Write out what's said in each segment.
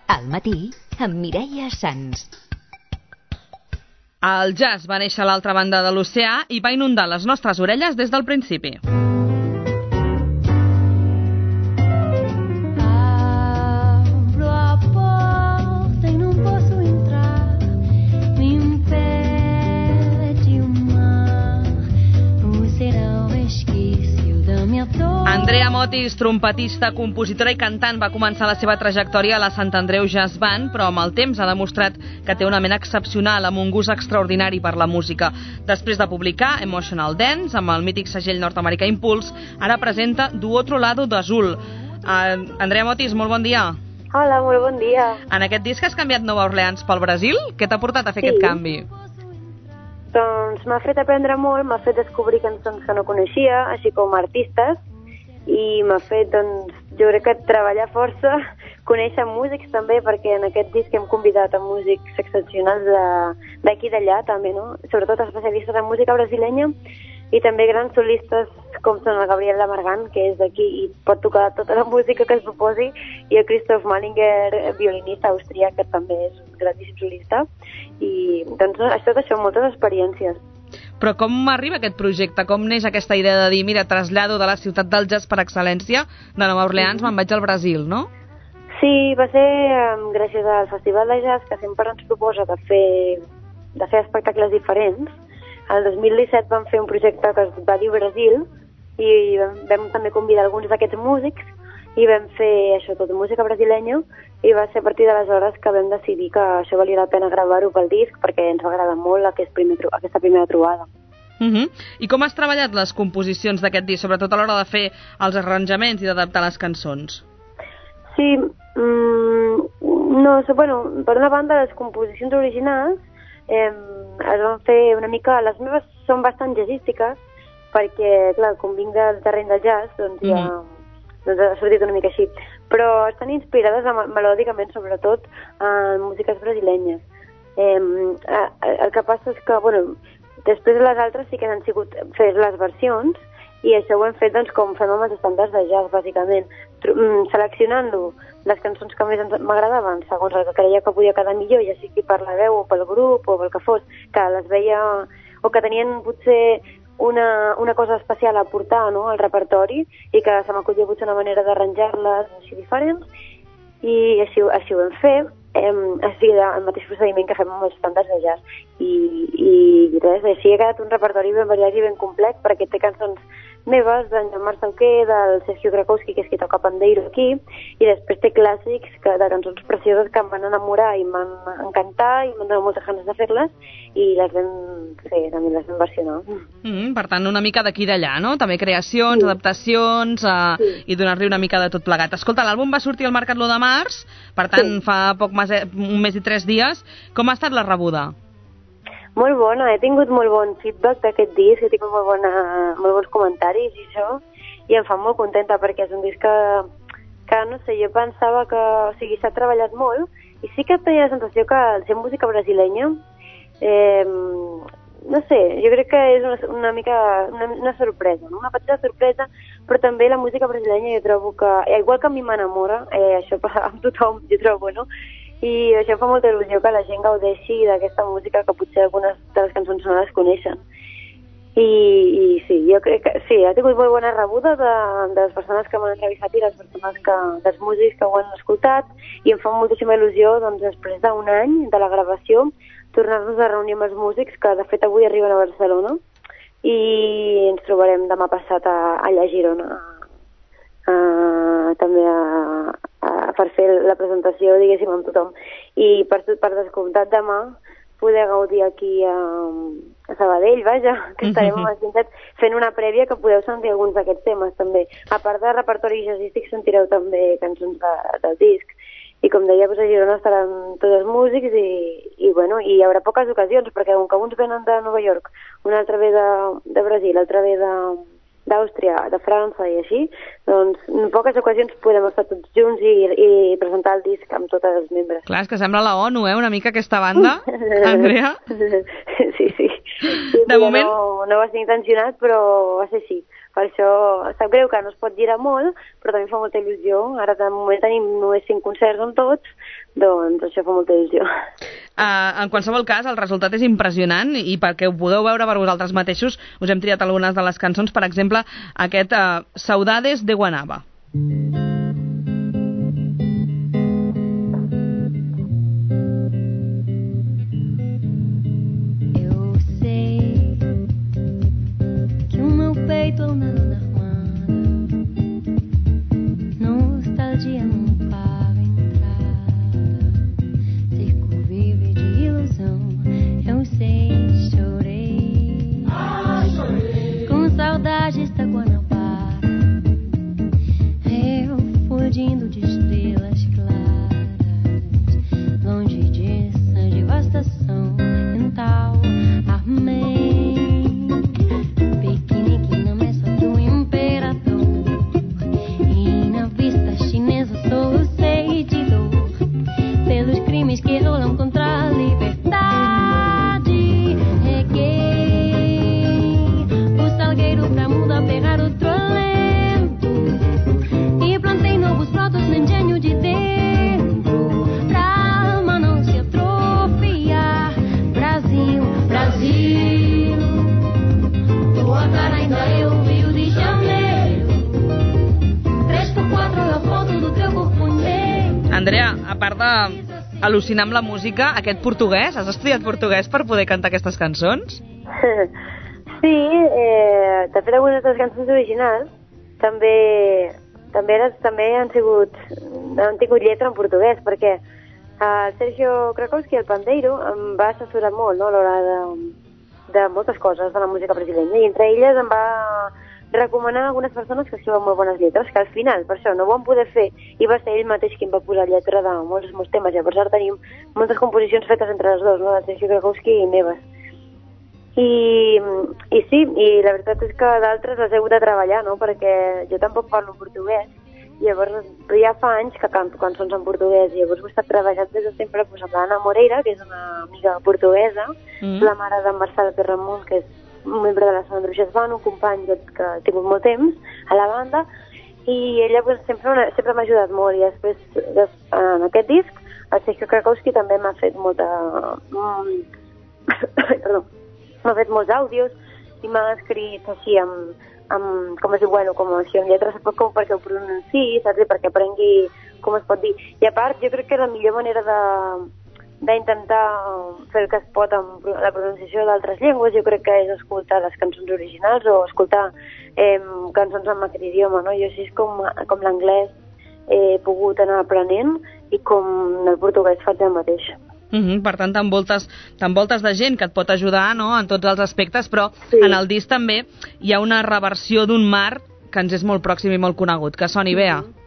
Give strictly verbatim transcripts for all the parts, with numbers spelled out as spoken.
Al matí, amb Mireia Sans. El jazz va néixer a l'altra banda de l'oceà i va inundar les nostres orelles des del principi. Andrea Motis, trompetista, compositora i cantant, va començar la seva trajectòria a la Sant Andreu Jazz Band, però amb el temps ha demostrat que té una mena excepcional amb un gust extraordinari per la música. Després de publicar Emotional Dance amb el mític segell nord-americà Impulse, ara presenta Du Otro Lado d'Azul. Uh, Andrea Motis, molt bon dia. Hola, molt bon dia. En aquest disc has canviat Nova Orleans pel Brasil? Què t'ha portat a fer sí. aquest canvi? Doncs m'ha fet aprendre molt, m'ha fet descobrir cançons que no coneixia, així com artistes, i m'ha fet, doncs, jo crec que treballar força, conèixer músics també, perquè en aquest disc hem convidat a músics excepcionals d'aquí i d'allà també, no? Sobretot especialistes en música brasilenya i també grans solistes com són el Gabriel Lamargan, que és d'aquí i pot tocar tota la música que es proposi, i el Christoph Mallinger, violinista austríac, que també és un grandíssim solista, i doncs això, això, moltes experiències. Però com arriba aquest projecte? Com neix aquesta idea de dir, mira, trasllado de la ciutat del jazz per excel·lència, de Nova Orleans, me'n vaig al Brasil, no? Sí, va ser um, gràcies al Festival de Jazz, que sempre ens proposa de fer, de fer espectacles diferents. El dos mil disset vam fer un projecte que es va dir Brasil, i vam, vam també convidar alguns d'aquests músics, i vam fer això, tot música brasilenya, i va ser a partir d'aleshores que vam decidir que això valia la pena gravar-ho pel disc, perquè ens va agradar molt aquest primer, aquesta primera trobada. Uh -huh. I com has treballat les composicions d'aquest disc, sobretot a l'hora de fer els arranjaments i d'adaptar les cançons? Sí, mmm, no, bueno, per una banda, les composicions originals eh, es van fer una mica... Les meves són bastant jazzístiques, perquè, clar, com vinc del terreny del jazz, doncs ja... Uh -huh. doncs ha sortit una mica així, però estan inspirades melòdicament, sobretot, en músiques brasilenyes. Eh, el que passa és que, bueno, després les altres sí que han sigut fer les versions, i això ho hem fet doncs, com fem amb els estàndards de jazz, bàsicament, seleccionant-lo les cançons que més m'agradaven, segons el que creia que podia quedar millor, ja sigui per la veu o pel grup o pel que fos, que les veia, o que tenien potser Una, una cosa especial a portar, no?, al repertori, i que se m'acollia potser una manera d'arranjar-les així diferents, i així, així ho vam fer, hem, així el mateix procediment que fem amb els estàndards de jazz, i, i res, així ha quedat un repertori ben variat i ben complet, perquè té cançons meves, d'en Jean-Marc Sauquer, del Sergio Krakowski, que és qui toca pandeiro aquí, i després té clàssics que, de cançons precioses que em van enamorar i m'han encantat i m'han donat moltes ganes de fer-les, i les vam fer, també les vam versionar. Mm, per tant, una mica d'aquí i d'allà, no? També creacions, sí. adaptacions, eh, sí. i donar-li una mica de tot plegat. Escolta, l'àlbum va sortir al mercat l'u de març, per tant, sí. fa poc més, un mes i tres dies. Com ha estat la rebuda? Molt bona, he tingut molt bon feedback d'aquest disc, he tingut molt, bona, molt bons comentaris i això, i em fa molt contenta perquè és un disc que, que no sé, jo pensava que, o sigui, s'ha treballat molt, i sí que tenia la sensació que al ser música brasilenya, eh, no sé, jo crec que és una, una mica una, una sorpresa, no? Una petita sorpresa, però també la música brasilenya jo trobo que, igual que a mi m'enamora, eh, això passa amb tothom, jo trobo, no? I això em fa molta il·lusió que la gent gaudeixi d'aquesta música que potser algunes de les cançons no les coneixen. I, i sí, jo crec que sí, ha tingut molt bona rebuda de, de les persones que m'han entrevistat i les persones que, dels músics que ho han escoltat, i em fa moltíssima il·lusió, doncs, després d'un any de la gravació, tornar-nos a reunir amb els músics, que de fet avui arriben a Barcelona, i ens trobarem demà passat a, allà a Girona, a, també a, a, per fer la presentació, diguéssim, amb tothom. I per, per descomptat demà poder gaudir aquí a, a Sabadell, vaja, que estarem uh -huh. amb els fent una prèvia que podeu sentir alguns d'aquests temes també. A part de repertori jazzístic sentireu també cançons de, del disc. I com deia, doncs a Girona estaran tots els músics i, i, bueno, i hi haurà poques ocasions, perquè com que uns venen de Nova York, un altre ve de, de Brasil, l'altre ve de d'Àustria, de França i així, doncs en poques ocasions podem estar tots junts i, i presentar el disc amb tots els membres. Clar, és que sembla la ONU, eh, una mica aquesta banda, Andrea. Sí, sí. sí de moment... No, no va ser intencionat, però va ser així. Per això sap greu que no es pot girar molt, però també fa molta il·lusió. Ara de moment tenim només cinc concerts amb tots, doncs això fa molta il·lusió. Uh, en qualsevol cas, el resultat és impressionant i perquè ho podeu veure per vosaltres mateixos us hem triat algunes de les cançons, per exemple, aquest uh, Saudades de Guanaba. Peito é uma lona armada, nostalgia não paga entrada, circo vive de ilusão. Eu sei, chorei, ah, chorei com saudades da Guanabara, eu fugindo de estrelas claras, longe dessa devastação mental. Amei que rolam contra a liberdade. Reguei o salgueiro pra mudar, pegar outro alento e plantei novos brotos no engenho de dentro, pra alma não se atrofiar. Brasil, Brasil, tua cara ainda é o Rio de Janeiro, três por quatro é a foto do teu corpo negro. Andrea, a part de al·lucinar amb la música, aquest portuguès, has estudiat portuguès per poder cantar aquestes cançons? Sí, eh, de fet algunes de les cançons originals també també, eres, també han sigut han tingut lletra en portuguès, perquè el Sergio Krakowski, el pandeiro, em va assessorar molt, no?, a l'hora de, de moltes coses de la música brasileña, i entre elles em va recomanar algunes persones que escriuen molt bones lletres, que al final, per això, no ho van poder fer, i va ser ell mateix qui em va posar lletra de molts, molts temes. Llavors ara tenim moltes composicions fetes entre les dues, no?, de Sergio Krakowski i meves. I, i sí, i la veritat és que d'altres les he hagut de treballar, no?, perquè jo tampoc parlo portuguès, i llavors ja fa anys que canto cançons en portuguès, i llavors ho he estat treballant des de sempre pues, amb l'Anna Moreira, que és una amiga portuguesa, mm. la mare de Marcelo Perramon, que és un membre de la Sant Andreu Jazz Band, un company que ha tingut molt temps a la banda, i ella pues, sempre, sempre m'ha ajudat molt, i després des, en aquest disc el Sergio Krakowski també m'ha fet molta mm, perdó, m'ha fet molts àudios i m'ha escrit així amb, amb com es diu, bueno, com així amb lletres com perquè ho pronunciï, saps? I perquè aprengui com es pot dir, i a part jo crec que la millor manera de d'intentar fer el que es pot amb la pronunciació d'altres llengües, jo crec que és escoltar les cançons originals o escoltar eh, cançons en aquest idioma, no? Jo així és com, com l'anglès he pogut anar aprenent i com el portuguès faig el mateix. Mm-hmm, per tant, t'envoltes, t'envoltes de gent que et pot ajudar, no?, en tots els aspectes, però sí. En el disc també hi ha una reversió d'un mar que ens és molt pròxim i molt conegut, que soni bé. Mm-hmm.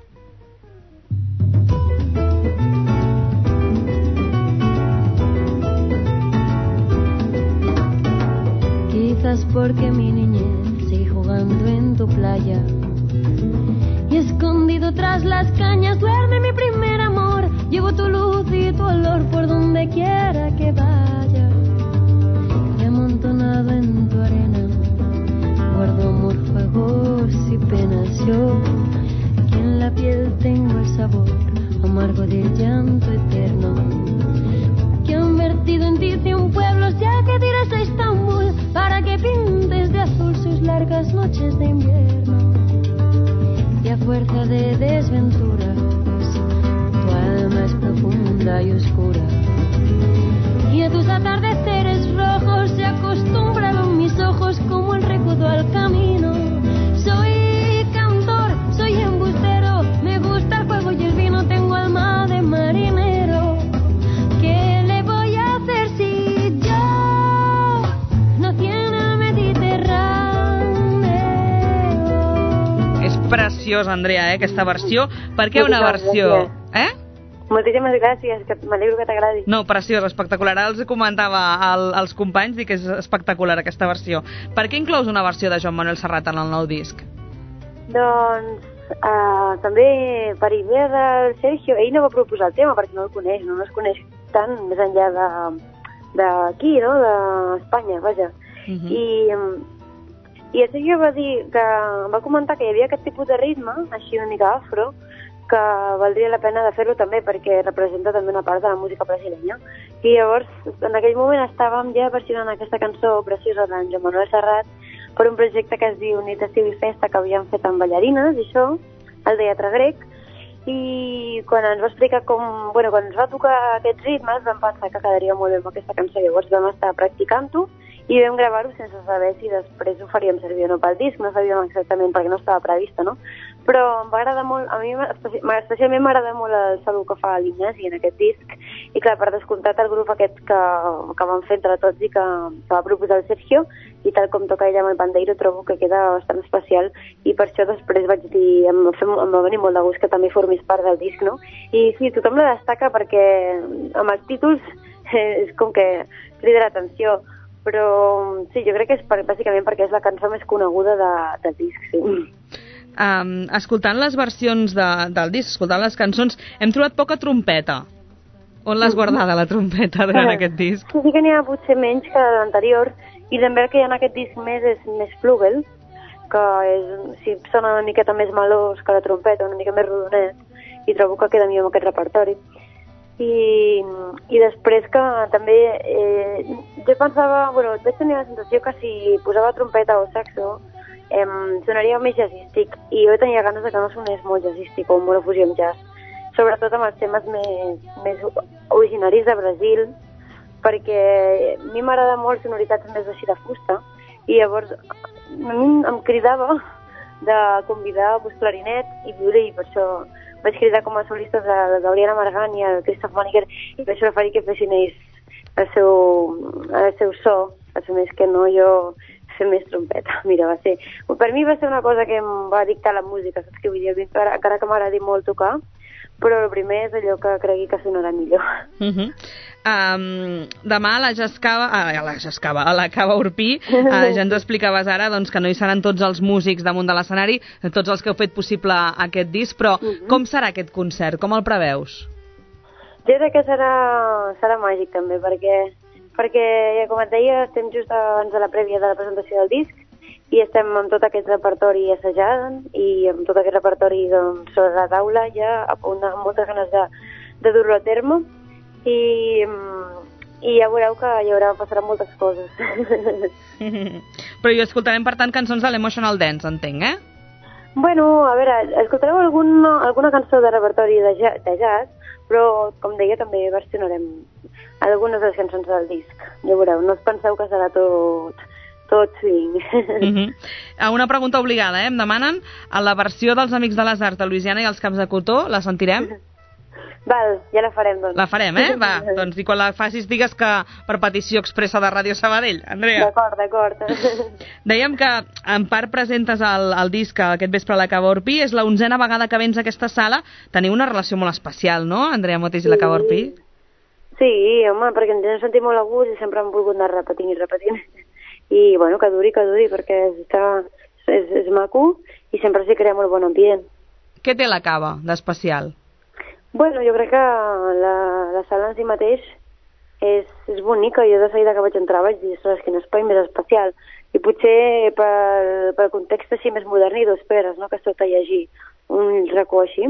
Quizás porque mi niñez sigue jugando en tu playa y escondido tras las cañas duerme mi primer amor. Llevo tu luz y tu olor por donde quiera que vaya, y amontonado en tu arena guardo amor, juegos y penas. Yo, que en la piel tengo el sabor amargo del llanto eterno, que han vertido en ti cien pueblos ya que tiras a Estambul para que pintes de azul sus largas noches de invierno, y a fuerza de desventuras tu alma es profunda y oscura, y a tus atardeceres rojos se acostumbraron mis ojos como el recodo al camino. Soy cantor, soy embustero, me gusta el juego y el vino, tengo alma de marinero. ¿Qué le voy a hacer si yo nací en el Mediterráneo? És preciós, Andrea, eh, aquesta versió. Per què una versió? Eh? Moltíssimes gràcies, que m'alegro que t'agradi. No, preciós, espectacular. Ara els comentava al, als companys, dic que és espectacular aquesta versió. Per què inclous una versió de Joan Manuel Serrat en el nou disc? Doncs uh, també per idea del Sergio, ell no va proposar el tema perquè no el coneix, no, no es coneix tant més enllà d'aquí, no?, d'Espanya, vaja. Uh-huh. I, I el Sergio va dir que va comentar que hi havia aquest tipus de ritme, així una mica afro, que valdria la pena de fer-lo també perquè representa també una part de la música brasilenya. I llavors, en aquell moment estàvem ja versionant aquesta cançó preciosa d'en Joan Manuel Serrat per un projecte que es diu Nit d'estiu i festa, que havíem fet amb ballarines i això, al Teatre Grec, i quan ens va explicar com... Bueno, quan ens va tocar aquests ritmes vam pensar que quedaria molt bé amb aquesta cançó, llavors vam estar practicant-ho i vam gravar-ho sense saber si després ho faríem servir o no pel disc, no sabíem exactament perquè no estava prevista, no? Però em va agradar molt, a mi especialment m'agrada molt el solo que fa l'Ignasi en aquest disc, i clar, per descomptat el grup aquest que, que vam fer entre tots i que, que va proposar el Sergio, i tal com toca ella amb el pandeiro trobo que queda bastant especial, i per això després vaig dir, em, em va venir molt de gust que també formis part del disc, no? I sí, tothom la destaca perquè amb els títols eh, és com que crida l'atenció, però sí, jo crec que és per, bàsicament perquè és la cançó més coneguda de, del disc, sí. Um, escoltant les versions de, del disc, escoltant les cançons, hem trobat poca trompeta. On l'has guardada, la trompeta, durant aquest disc? Sí que n'hi ha potser menys que l'anterior, i també el que hi ha en aquest disc més és més flugel, que és, sí, sona una miqueta més melós que la trompeta, una mica més rodonet, i trobo que queda millor amb aquest repertori. I, i després que també eh, jo pensava, bueno, vaig tenir la sensació que si posava trompeta o saxo eh, sonaria més jazzístic, i jo tenia ganes de que no sonés molt jazzístic o molt fusió amb jazz, sobretot amb els temes més, més originaris de Brasil, perquè a mi m'agrada molt sonoritats més així de fusta, i llavors a mi em cridava de convidar pues, clarinet i violí, i per això vaig cridar com a solistes a la Gabriela Margan i a Christoph Maniger, i per això faria que fessin ells el seu, el seu so, a més que no jo fer més trompeta. Mira, va ser... Per mi va ser una cosa que em va dictar la música, saps què vull dir? Encara, encara que m'agradi molt tocar, però el primer és allò que cregui que sonarà millor. Uh -huh. um, demà a la Jascava, a la Jascava, a la Cava Urpí, uh, ja ens explicaves ara doncs, que no hi seran tots els músics damunt de l'escenari, tots els que heu fet possible aquest disc, però uh -huh. com serà aquest concert? Com el preveus? Jo crec que serà, serà màgic també, perquè, perquè ja com et deia, estem just abans de la prèvia de la presentació del disc, i estem amb tot aquest repertori assajant i amb tot aquest repertori doncs, sobre la taula ja amb, una, amb moltes ganes de, de dur-lo a terme, i, i ja veureu que hi haurà, passaran moltes coses. Però jo escoltarem, per tant, cançons de l'Emotional Dance, entenc, eh? Bueno, a veure, escoltareu alguna, alguna cançó de repertori de jazz, de jazz, però, com deia, també versionarem algunes de les cançons del disc. Ja veureu, no us penseu que serà tot... tot swing. Uh -huh. Una pregunta obligada, eh? Em demanen a la versió dels Amics de les Arts de Louisiana i els Camps de Cotó, la sentirem? Val, ja la farem, doncs. La farem, eh? Va, doncs i quan la facis digues que per petició expressa de Ràdio Sabadell, Andrea. D'acord, d'acord. Dèiem que en part presentes el, el disc aquest vespre a la Cava Urpí, és la onzena vegada que vens a aquesta sala, teniu una relació molt especial, no?, Andrea Motis i la Cava Urpí? Sí, home, perquè ens hem sentit molt a gust i sempre hem volgut anar repetint i repetint. I, bueno, que duri, que duri, perquè està, és, és maco i sempre s'hi crea molt bon ambient. Què té la Cava d'especial? Bueno, jo crec que la, la sala en si mateix és, és bonica. Jo de seguida que vaig entrar vaig dir, ostres, quin espai més especial. I potser per, per context així més modern i dos peres, no?, que sota llegir un racó així.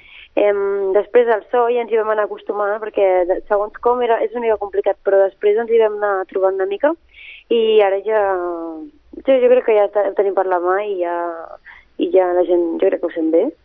Em, després del so ja ens hi vam anar acostumant, perquè segons com era, és una mica complicat, però després ens hi vam anar trobant una mica, i ara ja jo, jo crec que ja ho tenim per la mà i ja, i ja la gent jo crec que ho sent bé,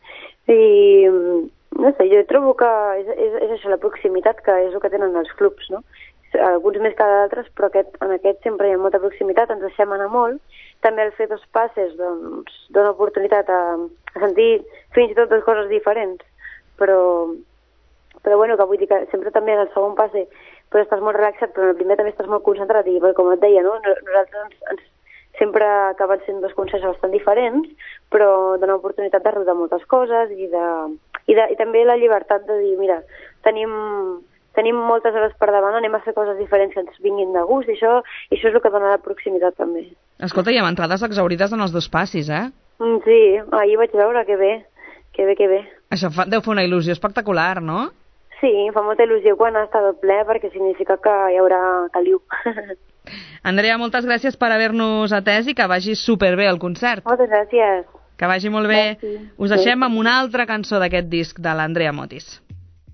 i no sé, jo trobo que és, és, és això, la proximitat, que és el que tenen els clubs, no? Alguns més que d'altres, però aquest, en aquest sempre hi ha molta proximitat, ens deixem anar molt. També el fer dos passes doncs, dona oportunitat a, a sentir fins i tot dues coses diferents, però, però bueno, que vull dir que sempre també en el segon passe però estàs molt relaxat, però en el primer també estàs molt concentrat, i com et deia, no? Nosaltres ens, ens sempre acaben sent dos concerts bastant diferents, però dona oportunitat de rodar moltes coses i, de, i, de, i també la llibertat de dir, mira, tenim, tenim moltes hores per davant, anem a fer coses diferents que ens vinguin de gust, i això, i això és el que dona la proximitat també. Escolta, hi ha entrades exaurides en els dos passis, eh? Mm, sí, ahir vaig veure, que bé, que bé, que bé. Això fa, deu fer una il·lusió espectacular, no? Sí, fa molta il·lusió quan ha estat ple, perquè significa que hi haurà caliu. Andrea, moltes gràcies per haver-nos atès i que vagi superbé el concert. Moltes gràcies. Que vagi molt bé. Gràcies. Us deixem amb una altra cançó d'aquest disc de l'Andrea Motis.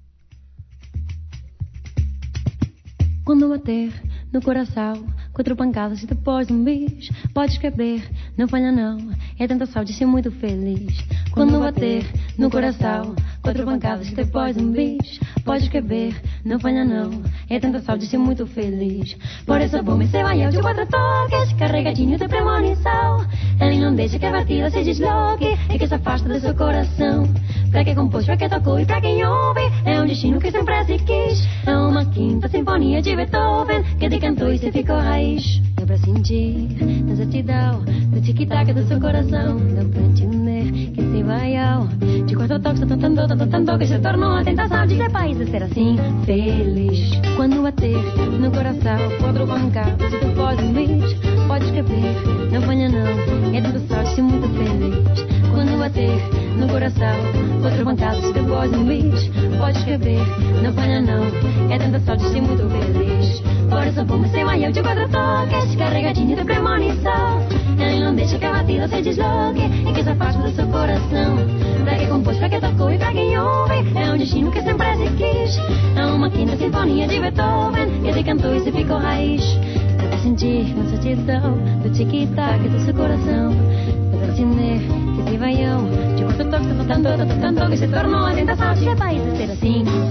Quando bater no coração, quatro pancadas e depois um bis. Pode escrever, não falha não, é tanta saúde ser muito feliz. Quando bater no coração, quatro pancadas e depois um bis. Pode escrever, não falha não, é tanta saúde ser muito feliz. Por isso bom me se vai de quatro toques, carregadinho de premonição. Ele não deixa que a batida se desloque e que se afaste do seu coração. Pra que compôs, pra que tocou e pra quem ouve, é um destino que sempre se quis. É uma quinta sinfonia de Beethoven que decantou e se ficou raiz. Dá pra sentir na exatidão do tic-tac do seu coração. Dá pra entender que se vai ao de quatro toques, tanto, tanto, tanto, tanto que se tornou a tentação de ser país de ser assim feliz. Quando bater no coração, quatro bancadas e depois um bis. Pode escrever, não falha não, é tentação de ser muito feliz. Quando bater no coração, quatro bancadas e depois um bis. Pode escrever, não falha não, é tentação de ser muito feliz. Por isso vamos ser maior de quatro toques, carregadinho de premonição. Ele não deixa que a batida se desloque e que se afaste do seu coração. Pra que compôs, pra que tocou e pra quem ouve, é um destino que sempre se quis. É uma quinta sinfonia de Beethoven que decantou e se ficou raiz. Dá pra sentir na exatidão do tic-tac do seu coração. Dá pra entender que se vai eu de quatro toques, tanto, tanto, tanto que se tornou a tentação de ser país de ser assim